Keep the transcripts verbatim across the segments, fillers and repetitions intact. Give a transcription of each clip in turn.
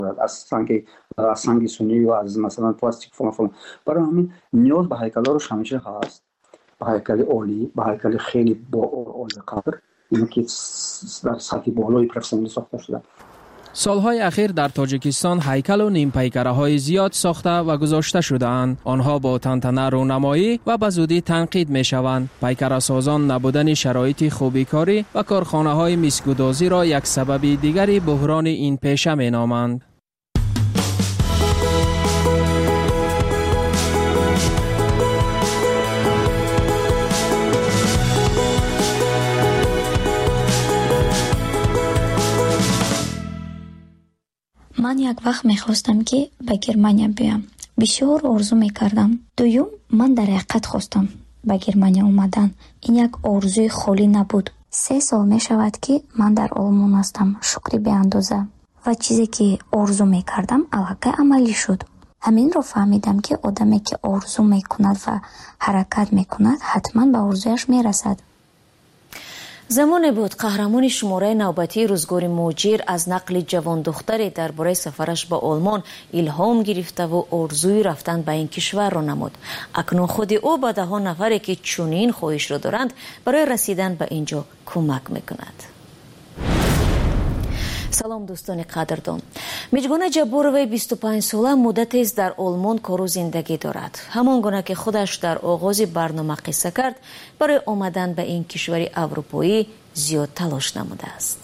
از سنگ از سنگ سنی و از مثلا پلاستیک فلان فلان. برای همین نیاز به هیکل‌ها رو همیشه هست، به هیکل عالی، به هیکل خیلی با عالی قدر، اینه که در سطح بالای پروفسیونال ساخته شده. سالهای اخیر در تاجیکستان هیکل و نیم پیکره های زیاد ساخته و گذاشته شده‌اند. آنها با تنتنه رونمایی و به زودی تنقید می شوند. پیکره سازان نبودن شرایط خوبی کاری و کارخانه های میسکودازی را یک سبب دیگری بحران این پیشه می نامند. من یک وقت میخواستم که به گرمانیا بیام. بسیار آرزو میکردم. دوم من در حقیقت خواستم به گرمانیا اومدن. این یک آرزوی خالی نبود. سه سال میشود که من در آلمان هستم. شکری به اندازه. و چیزی که آرزو میکردم الحقیقت عملی شد. همین رو فهمیدم که آدمی که آرزو میکند و حرکت میکند حتما به آرزویش میرسد. زمانی بود قهرمان شماره نوبتی روزگار موجیر از نقل جوان دختری درباره سفرش به آلمان الهام گرفته و آرزوی رفتن به این کشور را نمود. اکنون خود او به ده ها نفری که چنین خواهش را دارند برای رسیدن به اینجا کمک میکند. سلام دوستان قدردان. میجگونه جبوروی بیست و پنج ساله مدتی است در آلمان کار و زندگی دارد. همان گونه که خودش در آغاز برنامه قصه کرد، برای آمدن به این کشور اروپایی زیاد تلاش نموده است.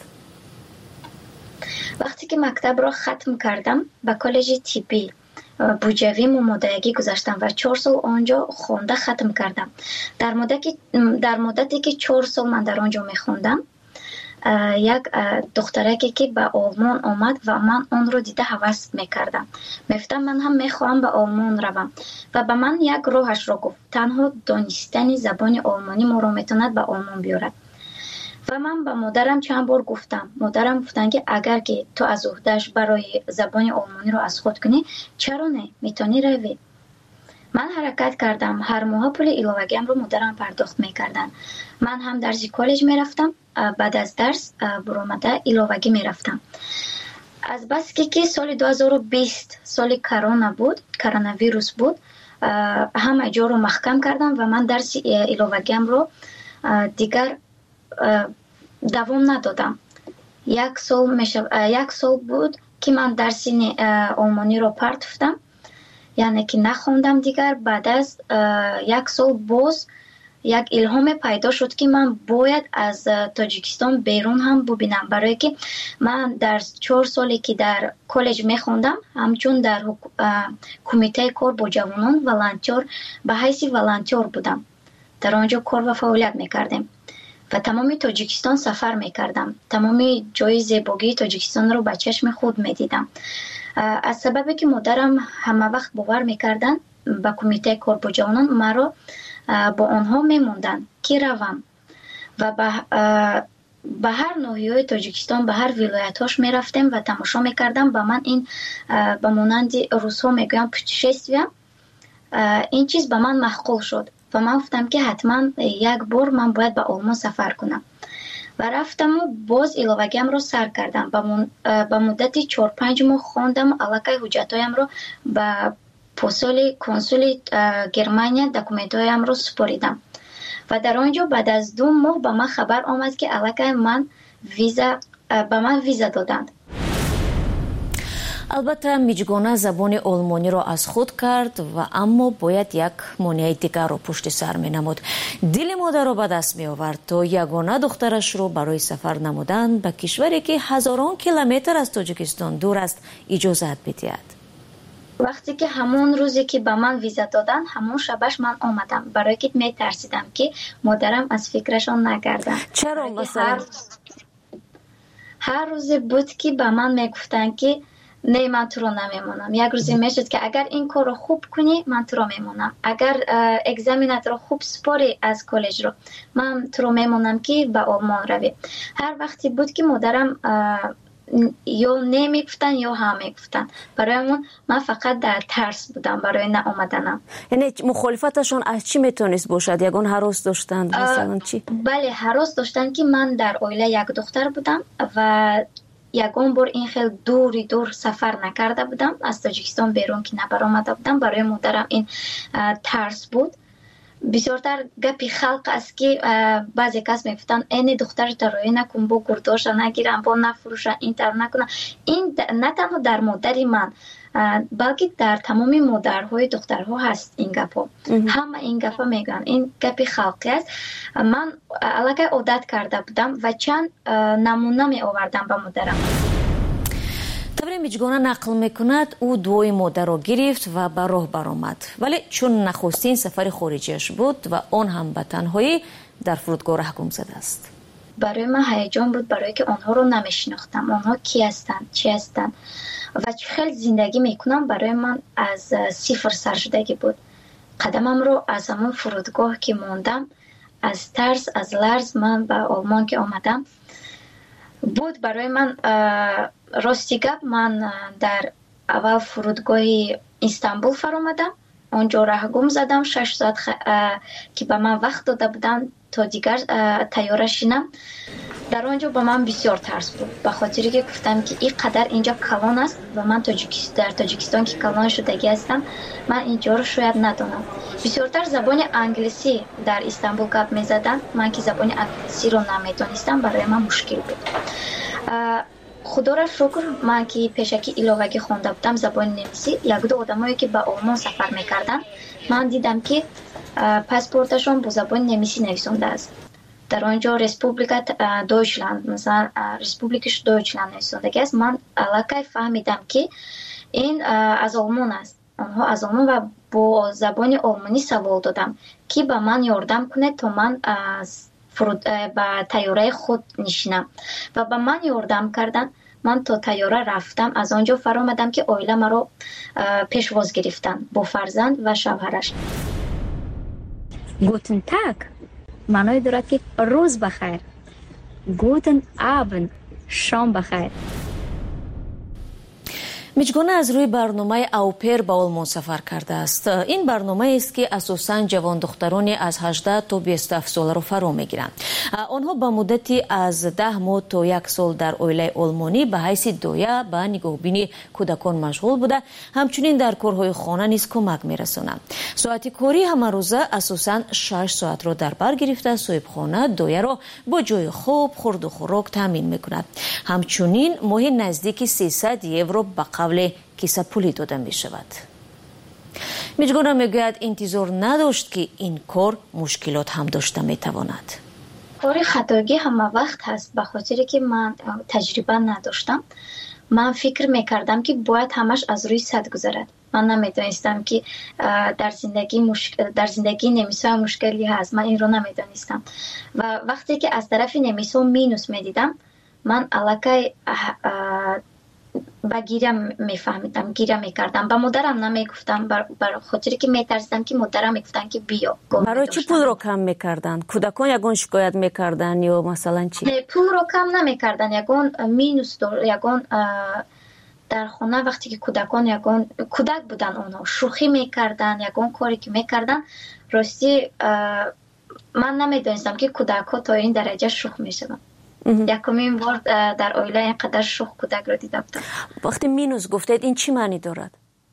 وقتی که مکتب را ختم کردم به کالج طبی بوجوی ممادگی گذاشتم و چهار سال آنجا خونده ختم کردم. در مدتی در مدتی که چهار سال من در آنجا میخوندم، یک دخترکی که به آلمان آمد و من آن رو دیده هوس میکردم. میفتم من هم میخواهم به آلمان روم و به من یک راهش را گفت. تنها دانستن زبان آلمانی ما را میتواند به آلمان بیارد. و من به مادرم چند بار گفتم. مادرم گفتن که اگر که تو از عهده‌اش برای زبان آلمانی رو از خود کنی، چرا نه؟ میتونی روی. من حرکت کردم. هر ماه پول ایلاوگیم رو مادرم پرداخت میکردن. من هم درس کالج میرفتم. بعد از درس برآمده ایلاوگی میرفتم. از بس که که سال دو هزار و بیست سال کرونا بود، کرونا ویروس بود، همه جا رو محکم کردم و من درس ایلاوگیم رو دیگر دوام ندادم. یک سال میشه یک سال بود که من درس آلمانی رو پرتفتم، یعنی که نخوندم دیگر. بعد از یک سال باز یک الهام پیدا شد که من باید از تاجیکستان بیرون هم ببینم، برای که من در چهار سالی که در کالج میخوندم همچون در کمیته کار با جوانان والنتیر به حیث والنتیر بودم. در آنجا کار و فعالیت میکردم و تمام تاجیکستان سفر میکردم. تمام جای زیبایی تاجیکستان رو به چشم خود میدیدم. از سببی که مادرم همه وقت باور میکردن به کمیته کار با جوانان، مرا با آنها میموندن که روم و به به هر ناحیه تاجیکستان، به هر ولایتاش میرفتم و تماشا میکردم. به من این به مانند روس‌ها میگن پوتشستویا، این چیز به من معقول شد و من گفتم که حتما یک بار من باید به آلمان سفر کنم و رفتم و باز ایلاوگیم رو سر کردم. به مدت چهار پنج ماه خواندم. الکی حجتایم رو به پستال کنسول گرمانیا دکومنتایم رو سپاریدم و در آنجا بعد از دو ماه به من خبر آمد که الکی من ویزا به من ویزا دادند. البته میجگانه زبان آلمانی را از خود کرد و اما باید یک مانع دیگر را پشت سر می نمود. دل مادر را به دست می آورد تا یگانه دخترش را برای سفر نمودن به کشوری که هزاران کیلومتر از تاجیکستان دور است اجازت بدهد. وقتی که همون روزی که به من ویزا دادن، همون شبش من آمدم، برای که می ترسیدم که مادرم از فکرشان نگردن. چرا مثلا؟ هر, هر روز بود که به من می گفتن که نه من تو رو نمیمونم. یک روزی میشد که اگر این کار رو خوب کنی من تو رو میمونم، اگر اگزمینت رو خوب سپاری از کالج رو من تو رو میمونم که به آلمان روی. هر وقتی بود که مادرم یا نمیگفتن یا هم میگفتن، برای اون من فقط در ترس بودم برای نه آمدنم. یعنی مخالفتشون از چی میتونست باشد؟ یگان هراس داشتند مثلا چی؟ بله، هراس داشتن که من در عائله یک دختر بودم و ягон бор ин хел дури дур сафар накарда будам, аз Тоҷикистон берун ки набаромада будам. Барои модарам ин тарс буд. бисёртар гапи халқ аст ки баъзе кас мегуфтанд эни духтарата роя накун, бо гурдоша нагирам, бо нафурӯша, ин тар накунам. Ин на танҳо дар модари ман, балки дар тамоми модарҳои духтарҳо ҳаст ин гапҳо. Ҳама ин гапа мегӯянд. Ин гапи халқӣ аст. Ман аллакай одат карда будам ва чанд намуна меовардам ба модарам. тавре миҷгона нақл мекунад, ӯ дуои модарро гирифт ва ба роҳ баромад. Вале чун нахустин сафари хориҷиаш буд ва он ҳам ба танҳоӣ дар фурудгоҳ раҳгум задааст. барои ман ҳаяҷон буд, барое ки онҳоро намешинохтам. Онҳо ки ҳастанд, чӣ ҳастанд ва чӣ хел зиндагӣ мекунам. Барои ман аз сифр саршудагӣ буд. қадамамро аз ҳамон фурудгоҳ ки мондам, аз тарс, аз ларз ман ба Олмон ки омадам буд. Барои ман рости гап, ман дар аввал фурудгоҳи Истанбул фаромадам. онҷо раҳгум задам шаш соат ки ба ман вақт дода буданд то дигар тайёра шинам. дар онҷо ба ман бисёр тарс буд, ба хотире ки гуфтам ки ин қадар инҷо калон аст ва ман дар Тоҷикистон ки калон шудагӣ ҳастам, ман инҷоро шояд надонам. бисёртар забони англисӣ дар Истанбул гап мезаданд. ман ки забони англисиро намедонистам, барои ман мушкил буд. худоро шукр, ман ки пешакӣ иловагӣ хонда будам забони немисӣ, якду одамое ки ба Олмон сафар мекарданд, ман дидам ки паспорташон бо забони немисӣ нависондааст. дар онҷо республика Дойчланд, масалан республикаш Дойчланд нависондагӣ аст. ман аллакай фаҳмидам ки ин аз Олмон аст. онҳо аз Олмон ва бо забони олмонӣ савол додам ки ба ман ёрдам кунед то ман ба тайёраи худ нишинам ва ба ман ёрдам карданд. ман то тайёра рафтам, аз онҷо фаромадам ки оила маро пешвоз гирифтанд бо фарзанд ва шавҳараш. Guten Tag маъное дорад ки рӯз бахайр. Guten Abend шом бахайр. миҷгона аз рӯи барномаи аупер ба Олмон сафар кардааст. ин барномаест ки асосан ҷавондухтарони аз ҳаждаҳ то бисту ҳафт соларо фаро мегиранд. онҳо ба муддати аз даҳ моҳ то як сол дар оилаи олмонӣ ба ҳайси доя ба нигоҳбини кӯдакон машғул буда, ҳамчунин дар корҳои хона низ кӯмак мерасонанд. соати кори ҳамарӯза асосан шаш соатро дар бар гирифта, соҳибхона дояро бо ҷои хоб, хурду хӯрок таъмин мекунад. ҳамчунин моҳи наздики сесад евро ба қавле кисапулӣ дода мешавад. миҷгона мегӯяд интизор надошт ки ин кор мушкилот ҳам дошта метавонад. кори хатогӣ ҳама вақт ҳаст, ба хотире ки ман таҷриба надоштам. ман фикр мекардам ки бояд ҳамаш аз рӯи сад гузарад. ман намедонистам ки дар зиндагӣ дар зиндагии немисҳо мушкилӣ ҳаст. ман инро намедонистам ва вақте ки аз тарафи немисҳо минус медидам, ман аллакай ба гиря мефаҳмидам, гиря мекардам. ба модарам намегуфтам, бар хотире ки метарсидам ки модарам мегуфтанд ки биё. барои чӣ пулро кам мекарданд? кӯдакон ягон шикоят мекарданд ё масалан чӣ? Не, пулро кам намекарданд. ягон минус ягон дар хона вақте ки кӯдакон ягон кӯдак буданд, онҳо шӯхӣ мекарданд, ягон коре ки мекарданд, рости ман намедонистам ки кӯдакҳо то ин дараҷа шӯх мешаванд. якумин бор дар оила инқадар шӯх кӯдакро дида будам. вақте минус гуфтед, ин чӣ маънӣ дорад?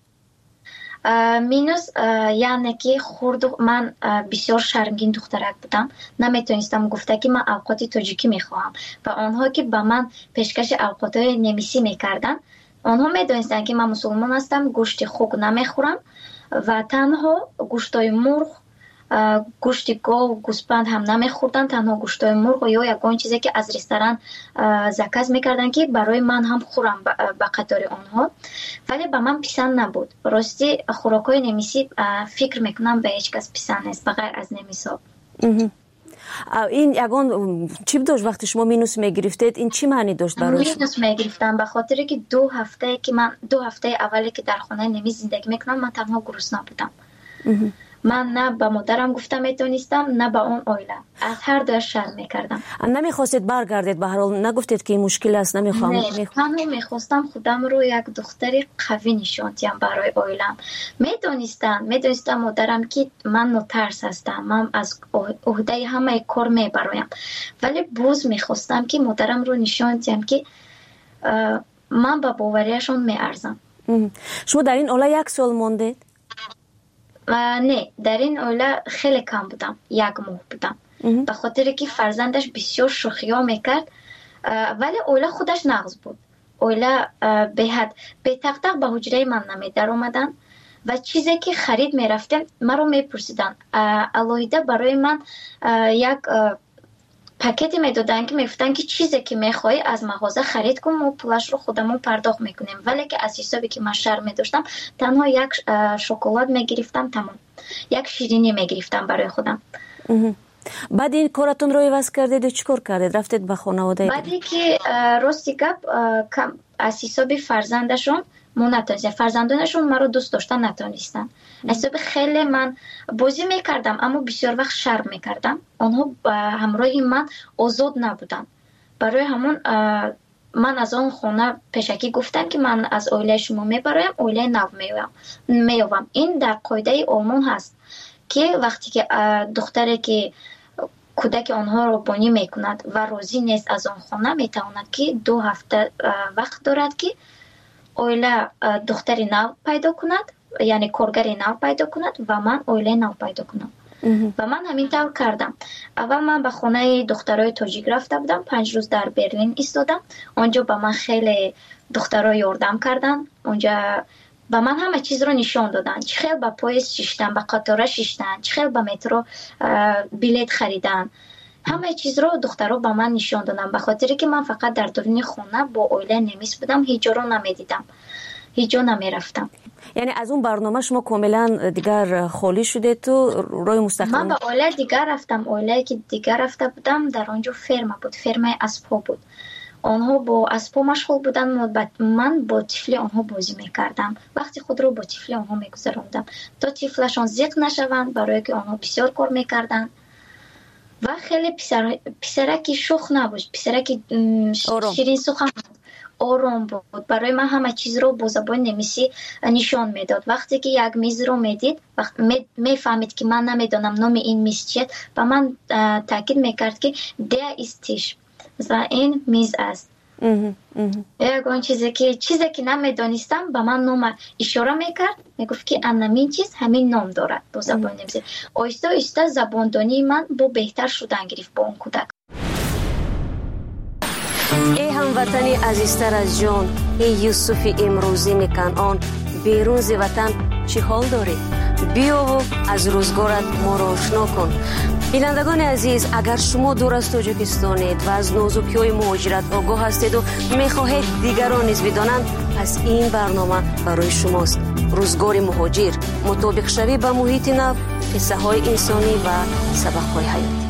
минус яъне ки хурду ман бисёр шармгин духтарак будам. наметонистам гуфта ки ман авқоти тоҷикӣ мехоҳам ва онҳо ки ба ман пешкаши авқотҳои немисӣ мекарданд, онҳо медонистанд ки ман мусулмон ҳастам, гӯшти хук намехӯрам ва танҳо гӯштҳои мурғ, гӯшти гов, гӯспанд ҳам намехӯрданд, танҳо гӯштҳои мурғ ё ягон чизе ки аз ресторан заказ мекарданд ки барои ман ҳам хӯрам ба қатори онҳо. вале ба ман писанд набуд. рости хӯрокҳои немисӣ фикр мекунам ба ҳеҷ кас писанд нест ба ғайр аз немисҳо. ин ягон чип дошт вақти шумо минус мегирифтед, ин чӣ маънӣ дошт барои шумо? минус мегирифтам ба хотире ки ду ҳафтае ки ман ду ҳафтаи аввале ки дар хонаи немис зиндагӣ мекунам, ман танҳо гурусна будам. ман на ба модарам гуфта метонистам, на ба он оила. аз ҳар дуаш шарм мекардам. намехостед баргардед? ба ҳар ҳол нагуфтед ки мушкил аст, намехоҳам? танҳо мехостам худамро як духтари қавӣ нишон диҳам барои оилам. медонистам медонистам модарам ки ман нотарс ҳастам, ман аз уҳдаи ҳамаи кор мебароям, вале боз мехостам ки модарамро нишон диҳам ки من با باوریشون میارزم. شما در این اوله یک سال موندید؟ نه، در این اوله خیلی کم بودم، یک ماه بودم، به خاطر که فرزندش بسیار شوخی‌ها میکرد، ولی اوله خودش نغز بود. اوله به حد به تق تق به حجره من نمیدر اومدن و چیزی که خرید میرفتم من رو میپرسیدن. الهیده برای من یک پاکتی میدادن که میگفتن که چیزی که میخوای از مغازه خرید کن و پولش رو خودمون پرداخت میکنیم، ولی که از حسابی که من شرم میداشتم تنها یک شکلات میگرفتم، تمام یک شیرینی میگرفتم برای خودم. بعد این کارتون رو عوض کردید و چیکار کردید؟ رفتید به خانواده؟ بعدی که راستی گپ از حساب فرزندشون من نتونستم، فرزندانشون مرا دوست داشتن نتونستن. حساب خیلی من بازی میکردم اما بسیار وقت شرم میکردم، آنها همراه من آزاد نبودن. برای همون من از آن خونه پیشکی گفتم که من از اویله شما میبرایم، اویله نو میوم. این در قاعده آلمان هست که وقتی که دختری که کودک آنها رو بانی میکند و راضی نیست از آن خانه، میتواند که دو هفته وقت دارد که اویله دختری نو پیدا کند، یعنی کارگری نو پیدا کند و من اویله نو پیدا کنم. و من همین طور کردم. اول من به خانه دخترای تاجیک رفته بودم، پنج روز در برلین ایستادم. اونجا به من خیلی دخترای یاردم کردن، اونجا و من همه چیز رو نشان دادن، چه خیلی با پاییز شیشتن، با قطاره شیشتن، چه خیلی با مترو بلیت خریدن، همه چیز رو دخترها با من نشان دادن. به خاطر که من فقط در درون خونه با اویله نمیس بودم، هیچ جا رو نمیدیدم، هیچ جا نمیرفتم. یعنی از اون برنامه شما کاملا دیگر خالی شده تو روی مستقل؟ من به اویله دیگر رفتم. اویله که دیگر رفته بودم در اونجا فرما بود، فرمای اسبا بود. آنها با اسبا مشغول بودن، من با طفلی آنها بازی میکردم. وقتی خود رو با طفلی آنها میگذراندم تا طفلشان زیق نشوند، برای که آنها بسیار کار میکردن و خیلی پسر پسرکی شوخ نبود، پسرکی شیرین سخن آرام بود. برای من همه چیز رو با زبان نمیسی نشان میداد. وقتی که یک میز رو میدید، وقت میفهمید که من نمیدونم نام این میز چیه، و من تاکید میکرد که ده استیش، مثلا این میز است. اون چیزی که چیزی که نمیدونستم به من نام اشاره میکرد، میگفت که همین چیز همین نام دارد با زبان نمیسی. آیسته آیسته زباندانی من با بهتر شدن گرفت با اون کودک. ای هموطنی عزیزتر از جان، ای یوسف امروزی کنعان، بیرون ز وطن چی حال داری؟ بیا و از روزگارت ما را آشنا کن. بینندگان عزیز، اگر شما دور از تاجیکستانید و از نازکی‌های مهاجرت آگاه هستید و میخواهید دیگران نیز بدانند، پس این برنامه برای شماست. روزگار مهاجر، مطابق شوی به محیط نو، قصه های انسانی و سبق های حیاتی.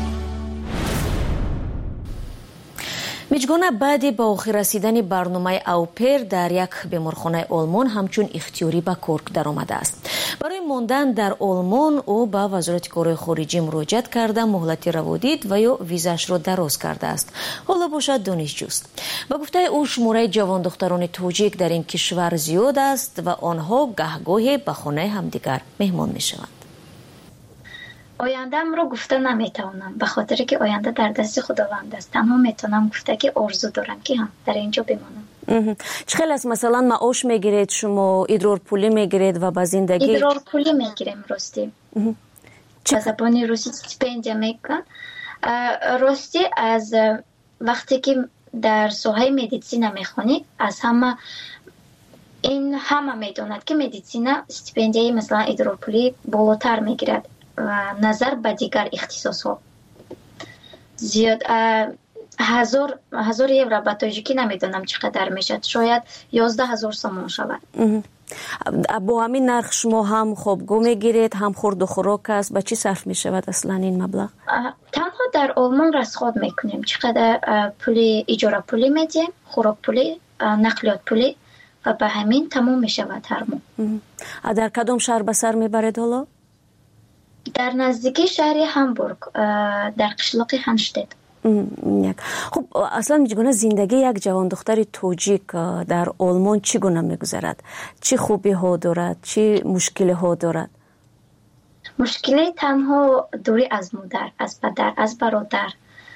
میجگانه بعد با آخر رسیدن برنامه اوپر در یک بیمارخانه آلمان همچون اختیاری به کار در آمده است. برای ماندن در آلمان او به وزارت کارهای خارجی مراجعت کرده، مهلت روادید و یا ویزاش را دراز کرده است. حالا باشد دانشجوست. با گفته او شماره جوان دختران تاجیک در این کشور زیاد است و آنها گهگاهی به خانه همدیگر مهمان می شوند. آینده‌ام رو گفته نمیتونم، به خاطر که آینده در دست خداوند است. تنها میتونم گفته که آرزو دارم که هم در اینجا بمانم. چه خیلی است مثلا معاش میگیرید شما، ادرار پولی میگیرید و به زندگی؟ ادرار پولی میگیریم راستی. به زبان روسی استیپندیا میگن. راستی از وقتی که در سوهای مدیسین میخونی، از همه این همه میدوند که مدیسین استیپندیای مثلا ادرار پولی بالاتر میگیرد و نظر به دیگر اختصاص ها. زیاد هزار هزار یورو به تاجیکی نمیدونم چقدر میشد، شاید یازده هزار سوم شود. با همین نرخ شما هم خوابگاه میگیرید، هم خورد و خوراک است، به چی صرف میشود اصلا این مبلغ؟ تنها در آلمان رصد میکنیم چقدر پولی اجاره پولی میدیم، خوراک پولی، نقلیات پولی و به همین تمام میشود هر ماه. در کدام شهر به سر میبرید حالا؟ در نزدیکی شهر همبورگ، در قشلاق هنشتد. خب اصلا میگونه زندگی یک جوان دختر تاجیک در آلمان چگونه میگذرد؟ چه خوبی ها دارد؟ چه مشکلی ها دارد؟ مشکلی تنها دوری از مادر، از پدر، از برادر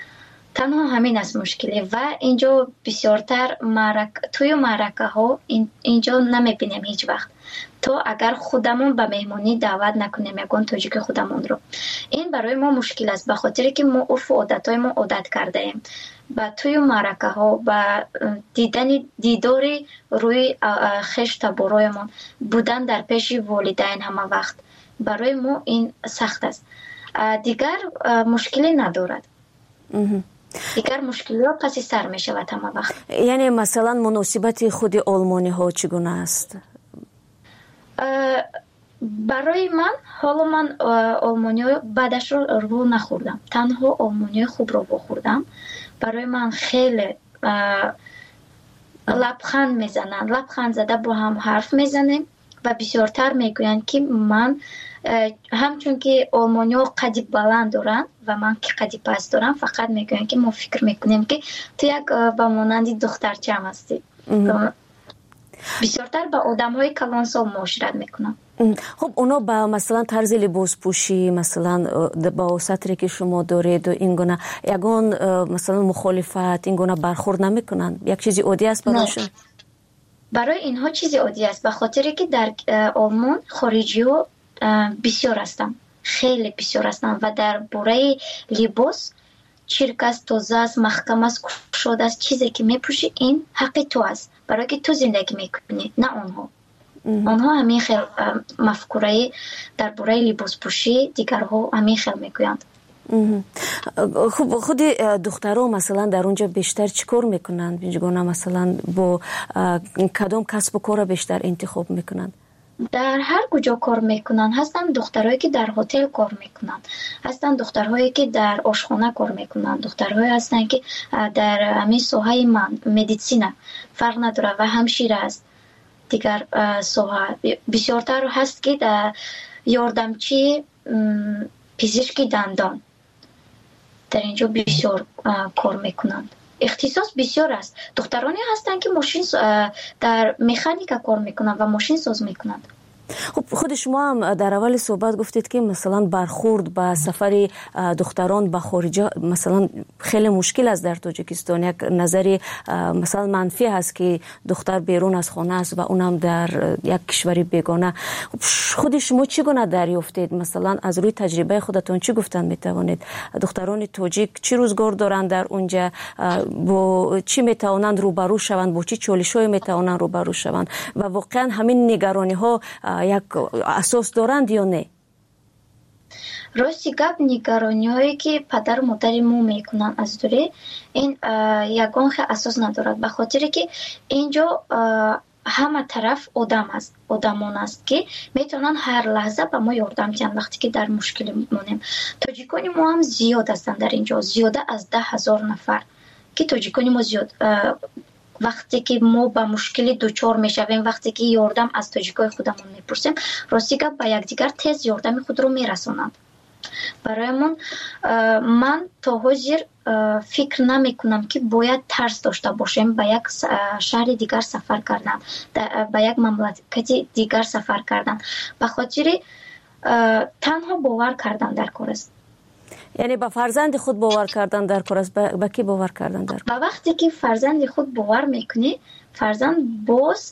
تنها همین است مشکلی و اینجا بسیارتر معرک توی معرکه ها این اینجا نمیبینیم هیچ وقت تو اگر خودمون به مهمانی دعوت نکنیم یگان تاجیک خودمون رو. این برای ما مشکل است به خاطر که ما عرف و عادتای ما عادت کرده ایم با توی معرکه ها و دیدن دیداری روی خشت برایمون بودن در پیش والدین همه وقت برای ما این سخت است. دیگر مشکلی ندارد. دیگر مشکلی ها پس سر می شود همه وقت. یعنی مثلا مناسبت خود آلمانی ها چگونه است؟ برای من حالا من آلمانی ها بعدش رو رو نخوردم، تنها آلمانی خوب رو بخوردم. برای من خیلی لبخند میزنن، لبخند زده با هم حرف میزنیم و بسیارتر میگویند که من همچون که آلمانی ها قدی بلند دارن و من که قدی پست دارم فقط میگویند که ما فکر میکنیم که تو یک با مانندی دخترچه هم هستی. بسیارتر با آدم های کلانسال معاشرت میکنم. خب اونا با مثلا طرز لباس پوشی مثلا با سطری که شما دارید و این گونه یگان مثلا مخالفت این گونه برخورد نمیکنن؟ یک چیزی عادی است برایشون؟ برای اینها چیزی عادی است به خاطر که در آلمان خارجی ها بسیار هستن، خیلی بسیار هستن و در باره لباس چرک است، تازه است، محکم است، کشاده است. چیزی که میپوشی این حق تو است برای که تو زندگی میکنی نه آنها. آنها همین خیلی مفکوره در باره لباس پوشی دیگرها همین خیلی میگویند. خب خود دخترها مثلا در اونجا بیشتر چیکار میکنند؟ بینجگونه مثلا با کدام کسب و کار بیشتر انتخاب میکنند؟ در هر کجا کار میکنن. هستن دخترهایی که در هتل کار میکنن، هستن دخترهایی که در آشخانه کار میکنن، دخترهایی هستن که در همین ساحه من مدیسینه فرق نداره و همشیره است. دیگر ساحه بسیارتر هست که در یاردمچی پزشکی دندان در اینجا بسیار کار میکنند. اختصاص بسیار است. دخترانی هستند که ماشین در مکانیک کار میکنند و ماشین ساز میکنند. خب خود شما هم در اول صحبت گفتید که مثلا برخورد با سفر دختران به خارج مثلا خیلی مشکل است در تاجیکستان. یک نظری مثلا منفی هست که دختر بیرون از خانه است و اونم در یک کشوری بیگانه. خود شما چگونه دریافتید؟ مثلا از روی تجربه خودتون چی گفتن میتوانید؟ دختران تاجیک چی روزگار دارند در اونجا؟ با چی میتوانند روبرو شوند؟ با چی چالش‌هایی میتوانند روبرو شوند؟ و واقعا همین نگرانی ها یک اساس دارند یا نه؟ راستی گپ نگرانی هایی که پدر و مادر ما میکنن از دوره این یگان خیلی اساس ندارد به خاطر که اینجا همه طرف آدم است، آدمان است که میتونن هر لحظه به ما یاردم کنن وقتی که در مشکل مونیم. تاجیکانی ما هم زیاد هستن در اینجا، زیاده از ده هزار نفر که تاجیکانی ما زیاد وقتی که ما با مشکلی دوچار میشویم، وقتی که یاردم از تاجیکای خودمون میپرسیم، راستی که با یکدیگر تیز یاردم خود رو میرسونند. برای من من تا حاضر فکر نمی کنم که باید ترس داشته باشیم با یک شهر دیگر سفر کردن، با یک مملکت دیگر سفر کردن، به خاطر تنها باور کردن در کار است. یعنی با فرزند خود باور کردن در کار است. با کی باور کردن در کار؟ با وقتی که فرزند خود باور میکنی، فرزند باز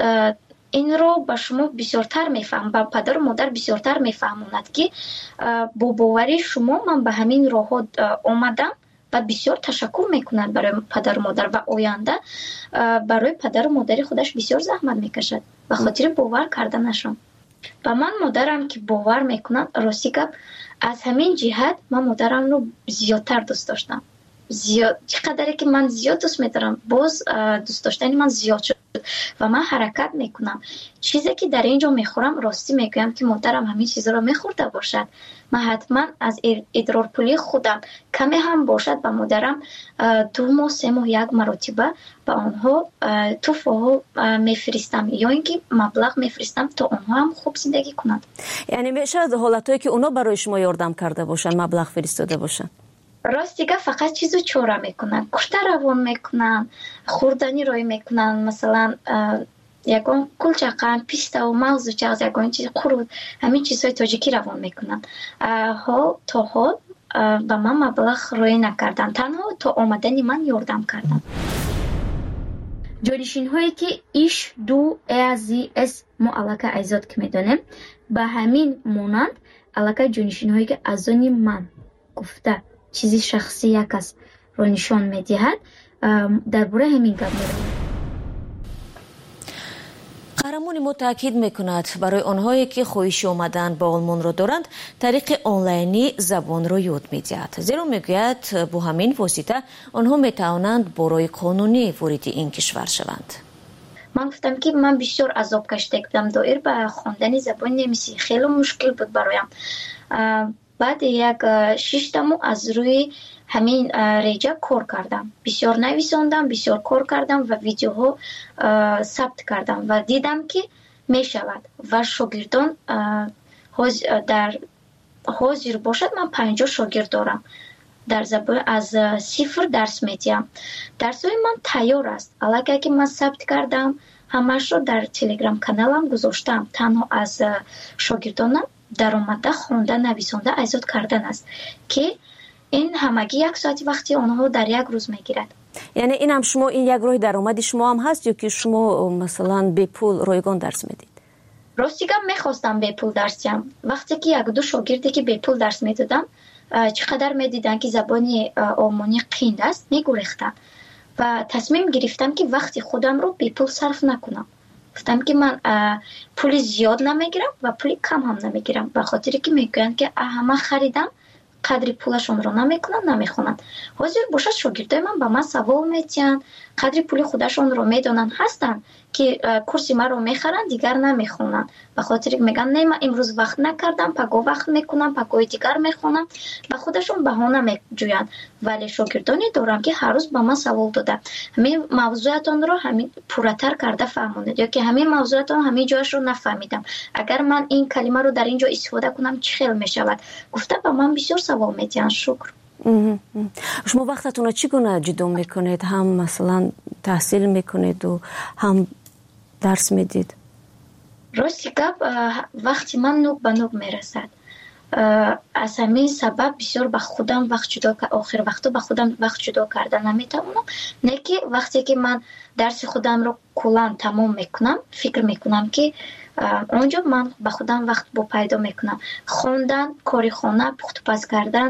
این رو با شما بسیارتر میفهم، با پدر و مادر بسیارتر میفهموند که با باوری شما من به همین راه آمدم و بسیار تشکر میکنند برای پدر و مادر و آینده برای پدر و مادر خودش بسیار زحمت میکشد به خاطر باور کردنشان. و من مادرم که باور میکنم، راستی که از همین جهت من مادرم رو زیادتر دوست داشتم. زیاد چقدر که من زیاد دوست می‌دارم، باز دوست داشتن من زیاد شد و من حرکت میکنم. چیزی که در اینجا میخورم راستی میگم که مادرم همین چیزا رو میخورده باشد، من حتما از ادرار پولی خودم کمی هم باشد به مادرم دو ماه سه ماه یک مرتبه به آنها تحفه میفرستم یا اینکه مبلغ میفرستم تا آنها هم خوب زندگی کنند. یعنی میشه حالتایی که اونا برای شما یاردم کرده باشن، مبلغ فرستاده باشن؟ راست دیگه فقط چیزو چوره میکنن، کشته روان میکنن، خوردنی روی میکنن، مثلا یکان کلچقن، پیسته و موز و چغز یکان چیز خورد، همین چیزهای تاجیکی روان میکنن. ها تا حال ба ман маблағ рӯй накардан, танҳо то омадани ман ёрдам карданд. ҷонишинҳое ки иш ду ази эс мо аллакай айзод ки медонем, ба ҳамин монанд аллакай ҷонишинҳое ки аз они ман гуфта чизи шахси як касро нишон медиҳад, дар бораи ҳамин гап меравад. қаҳрамони мо таъкид мекунад барои онҳое ки хоҳиши омадан ба олмонро доранд тариқи онлайнӣ забонро ёд медиҳад, зеро мегӯяд бо ҳамин восита онҳо метавонанд бо роҳи қонунӣ вориди ин кишвар шаванд. ман гуфтам ки ман бисёр азоб кашида будам доир ба хондани забони немисӣ, хеле мушкил буд бароям. баъди як шиштаму аз рӯи ҳамин реҷа кор кардам, бисёр нависондам, бисёр кор кардам ва видеоҳо сабт кардам ва дидам ки мешавад ва шогирдон дар ҳозир бошад. ман панҷоҳ шогирд дорам, дар забон аз сифр дарс медиҳам. дарсҳои ман тайёр аст, аллакай ки ман сабт кардам, ҳамаашро дар телеграм каналам гузоштам. танҳо аз шогирдонам даромада хонда нависонда айзод кардан аст ки ин ҳамагӣ як соати вақти онҳо дар як рӯз мегирад. яъне ин ҳам шумо ин як роҳи даромади шумо ҳам ҳаст ё ки шумо масалан бепул ройгон дарс медиҳед? рости гап мехостам бепул дарс диҳам. вақте ки як ду шогирде ки бепул дарс медодам, чӣ қадар медиданд ки забони олмонӣ қинд аст, мегурехтанд ва тасмим гирифтам ки вақти худамро бепул сарф накунам. гуфтам ки ман пули зиёд намегирам ва пули кам ҳам намегирам, ба хотире ки мегӯянд ки ҳама харидам, қадри пулашонро намекунанд, намехонанд. ҳозир бошад шогирдои ман ба ман савол метиҳанд, қадри пули худашонро медонанд, ҳастанд ки курси маро мехаранд, дигар намехонанд. ба хотире меган не ман имрӯз вақт накардам, паго вақт мекунам, пагои дигар мехонам, ба худашон баҳона меҷӯянд. вале шогирдоне дорам ки ҳар рӯз ба ман савол дода, ҳамин мавзӯатонро ҳамин пурратар карда фаҳмонед, ё ки ҳамин мавзӯатон ҳамин ҷояшро нафаҳмидам, агар ман ин калимаро дар ин ҷо истифода кунам чӣ хел мешавад, гуфта ба ман бисёр савол медиҳанд. шукр. шумо вақтатонро чӣ гуна ҷудо мекунед? ҳам масалан таҳсил мекунеду ҳам дарс медид? рости гап вақти ман нук ба нук мерасад. аз ҳамин сабаб бисёр ба худам вақт ҷудо охир вақто ба худам вақт ҷудо карда наметавонам. не ки вақте ки ман дарси худамро куллан тамом мекунам, фикр мекунам ки онҷо ман ба худам вақт бо пайдо мекунам. хондан, кори хона, пухтупаз кардан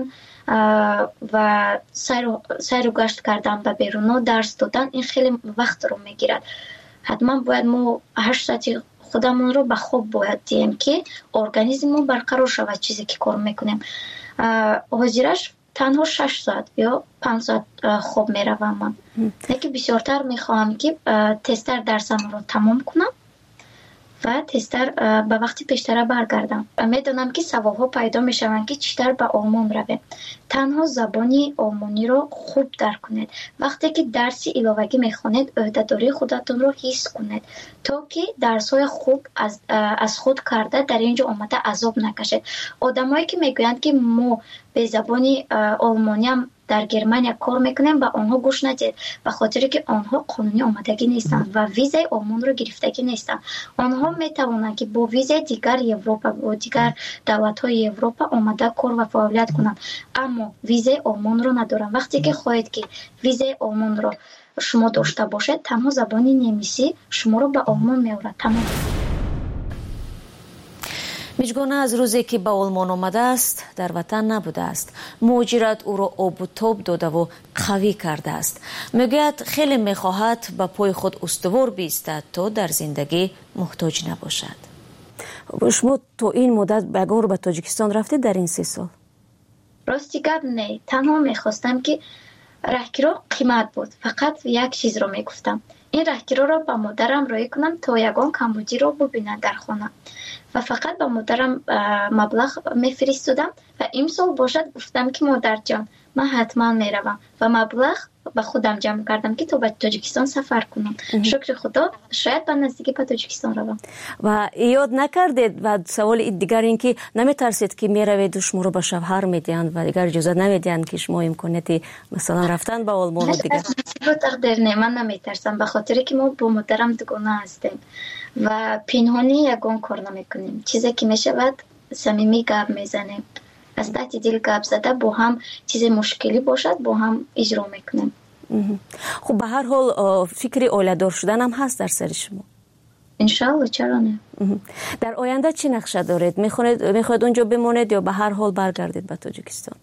ва сайру гашт кардан ба беруно, дарс додан, ин хеле вақтро мегирад. ҳатман бояд мо ҳашт соати худамонро ба хоб бояд диҳем ки организммо барқарор шавад чизе ки кор мекунем. ҳозираш танҳо шаш соат ё панҷ соат хоб меравам ман. неки бисёртар мехоҳам ки тезтар дарсамро тамом кунам ва тезтар ба вақти пештара баргардам. медонам ки саволҳо пайдо мешаванд ки читар ба олмон равем. танҳо забони олмониро хуб дарк кунед. вақте ки дарси иловагӣ мехонед, ӯҳдадории худатонро ҳис кунед, то ки дарсҳои хуб аз, аз худ карда дар ин ҷо омада азоб накашед. одамое ки мегӯянд ки мо бе забони олмониам дар Германия кор мекунем, ба онҳо гӯш надиҳед, ба хотире ки онҳо қонунӣ омадагӣ нестанд ва визаи олмонро гирифтагӣ нестанд. онҳо метавонанд ки бо визаи дигар Европа, бо дигар давлатҳои Европа омада кор ва фаъолият кунанд, аммо визаи олмонро надоранд. вақте ки хоҳед ки визаи олмонро шумо дошта бошед, танҳо забони немисӣ шуморо ба олмон меорад. тамом. миҷгона аз рӯзе ки ба олмон омадааст дар ватан набудааст. муҳоҷират ӯро обу тоб додаву қавӣ кардааст. мегӯяд хеле мехоҳад ба пои худ устувор биистад то дар зиндагӣ муҳтоҷ набошад. шумо то ин муддат ягон ро ба тоҷикистон рафтед дар ин се сол? рости гап не, танҳо мехостам ки раҳгиро қимат буд. фақат як чизро мегуфтам, ин раҳгироро ба модарам роӣ кунам то ягон камбудиро бубинад дар хона ва фақат ба модарам маблағ мефиристодам ва имсол бошад гуфтам ки модарҷон ман ҳатман меравам ва маблағ ба худам ҷамъ кардам ки то ба Тоҷикистон сафар кунам. шукри худо, шояд ба наздикӣ ба Тоҷикистон равам. ва ёд накардед ва саволи дигар ин ки наметарсед ки мераведу шуморо ба шавҳар медиҳанд ва дигар иҷозат намедиҳанд ки шумо имконияти масалан рафтан ба олмону дигар? тақдир не, ман наметарсам, ба хотире ки мо бо модарам дугона ҳастем ва пинҳонӣ ягон кор намекунем. чизе ки мешавад самимӣ гап мезанем از ته دل گپ زده با هم چیز مشکلی باشد با هم اجرا میکنیم. خب به هر حال فکر اولادار شدن هم هست در سر شما؟ انشالله، چرا نه. در آینده چی نقشه دارید؟ میخواید میخواید اونجا بمونید یا به هر حال برگردید به تاجیکستان؟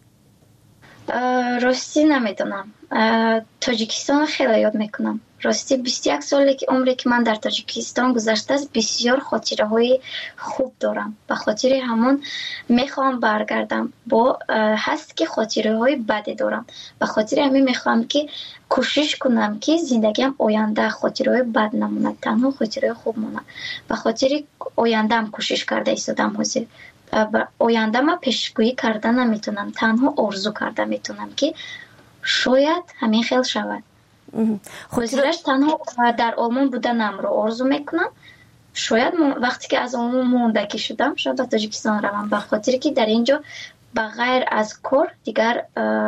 راستی نمیدونم. تاجیکستان خیلی یاد میکنم. راستی بیست و یک سالی که عمری که من در تاجیکستان گذشته است، بسیار خاطره های خوب دارم. به خاطر همون میخوام برگردم. با هست که خاطره های بدی دارم. به خاطر همین میخوام که کوشش کنم که زندگیم آینده خاطره های بد نمونه، تنها خاطره خوب مونه. به خاطر آینده هم کوشش کرده ایستادم حاضر. آینده ما پیشگویی کرده نمیتونم، تنها آرزو کرده میتونم که شاید همین خیلی شود. خودش تنها در آلمان بودنم رو آرزو میکنم. شاید وقتی که از آلمان موندگی شدم شاید به تاجیکستان روم، به خاطر که در اینجا بغیر از کار دیگر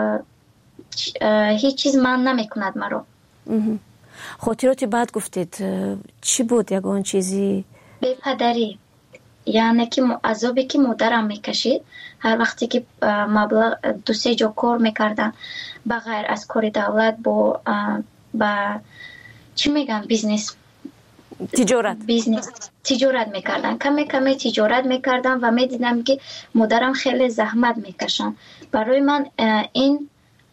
هیچ چیز من نمیکند مرا. خاطراتی بعد گفتید چی بود یگان چیزی؟ به پدری، یعنی که عذابی که مادرم میکشید هر وقتی که مبلغ دو سه جا کار میکردن بغیر از کار دولت با با چی میگن بیزنس تجارت بیزنس تجارت میکردن، کمی کمی تجارت میکردن و میدیدم که مادرم خیلی زحمت میکشن. برای من این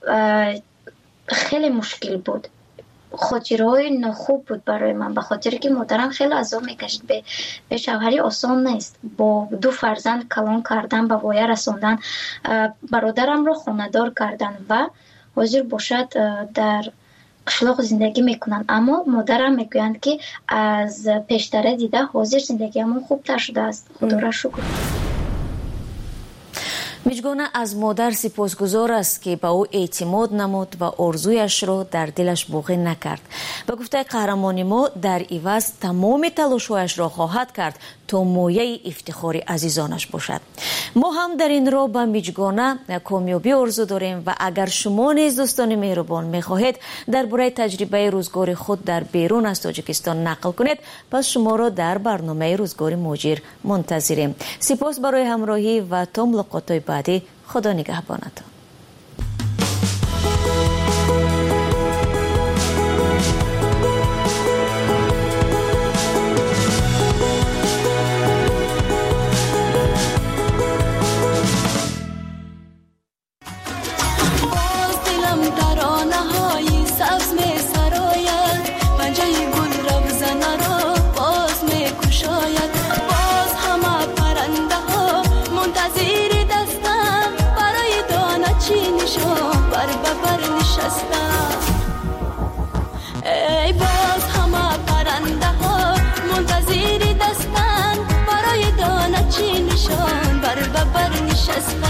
خیلی مشکل بود، خاطرهای نخوب بود برای من، به خاطر که مادرم خیلی عذاب میکشید. به, به شوهری آسان نیست، با دو فرزند کلان کردن، به وایه رساندن، برادرم رو خانه‌دار کردن و حاضر باشد در قشلاق زندگی میکنن. اما مادرم میگویند که از پیشتره دیده حاضر زندگی همون خوبتر شده است. خدا را شکر. میجگانه از مادر سپاسگزار است که به او اعتماد نمود و آرزویش را در دلش باقی نکرد. به گفته قهرمان ما در عوض تمام تلاش‌هایش را خواهد کرد تا مایه افتخار عزیزانش باشد. ما هم در این راه به میجگانه کامیابی آرزو داریم و اگر شما نیز دوستان مهربان میخواهید درباره تجربه روزگار خود در بیرون از تاجیکستان نقل کنید، پس شما را در برنامه روزگار مهاجر منتظریم. سپاس برای همراهی و تا ملاقات‌های بعدی. خدا نگهبانتان. ای باز همه پرنده ها منتظر دستن برای دانه چی نشان بر ببر نشستن.